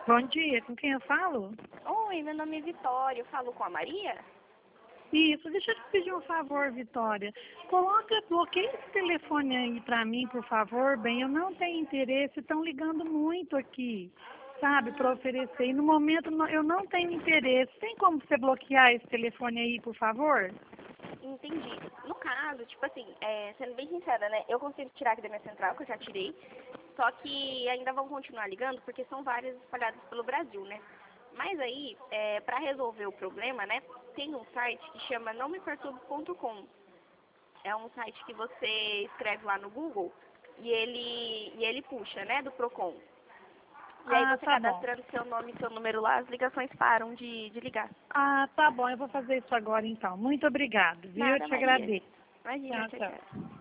Bom dia, com quem eu falo? Oi, meu nome é Vitória, eu falo com a Maria? Isso, deixa eu te pedir um favor, Vitória. Bloqueia esse telefone aí pra mim, por favor. Bem, eu não tenho interesse, estão ligando muito aqui, sabe, para oferecer. E no momento eu não tenho interesse. Tem como você bloquear esse telefone aí, por favor? Entendi. No caso, tipo assim, sendo bem sincera, né? Eu consigo tirar aqui da minha central, que eu já tirei, só que ainda vão continuar ligando, porque são várias espalhadas pelo Brasil, né? Mas aí, para resolver o problema, né, tem um site que chama nomeperturbe.com. É um site que você escreve lá no Google e ele puxa, né, do Procon. E aí Ah, você tá bom. cadastrando seu nome e seu número lá, as ligações param de ligar. Ah, tá bom, eu vou fazer isso agora então. Muito obrigada, viu? Eu Nada, te Maria. agradeço. Imagina, Tchau, tchau, tchau. tchau.